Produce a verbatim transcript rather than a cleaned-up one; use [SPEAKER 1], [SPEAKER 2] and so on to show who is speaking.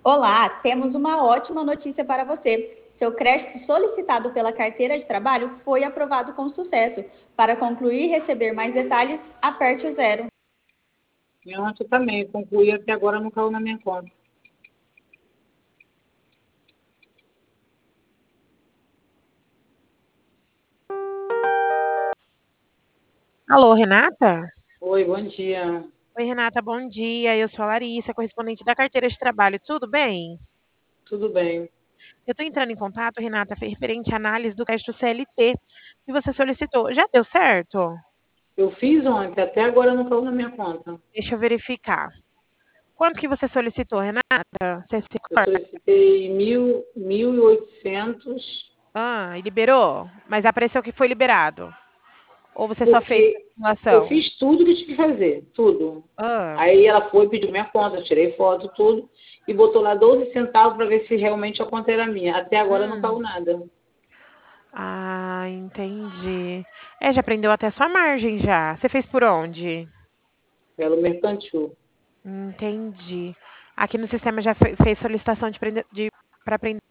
[SPEAKER 1] Olá, temos uma ótima notícia para você. Seu crédito solicitado pela carteira de trabalho foi aprovado com sucesso. Para concluir e receber mais detalhes, aperte o zero.
[SPEAKER 2] Minha ontem também, concluí até agora não caiu na minha conta.
[SPEAKER 3] Alô, Renata?
[SPEAKER 2] Oi, bom dia.
[SPEAKER 3] Oi, Renata, bom dia. Eu sou a Larissa, correspondente da carteira de trabalho. Tudo bem?
[SPEAKER 2] Tudo bem?
[SPEAKER 3] Eu estou entrando em contato, Renata, referente à análise do crédito C L T que você solicitou. Já deu certo?
[SPEAKER 2] Eu fiz ontem, até agora não caiu na minha conta.
[SPEAKER 3] Deixa eu verificar. Quanto que você solicitou, Renata? Você se
[SPEAKER 2] Eu
[SPEAKER 3] recorda?
[SPEAKER 2] solicitei mil, mil e oitocentos,
[SPEAKER 3] Ah, e liberou? Mas apareceu que foi liberado. Ou você só fez a
[SPEAKER 2] porque eu
[SPEAKER 3] simulação?
[SPEAKER 2] fiz tudo que tinha que fazer, tudo.
[SPEAKER 3] Ah,
[SPEAKER 2] Aí ela foi, pediu minha conta, eu tirei foto, tudo, e botou lá doze centavos para ver se realmente a conta era minha. Até agora não caiu
[SPEAKER 3] hum.
[SPEAKER 2] nada.
[SPEAKER 3] Ah, entendi. É, já aprendeu até sua margem já. Você fez por onde?
[SPEAKER 2] Pelo mercantil.
[SPEAKER 3] Entendi. Aqui no sistema já fe- fez solicitação de, prende- de para aprender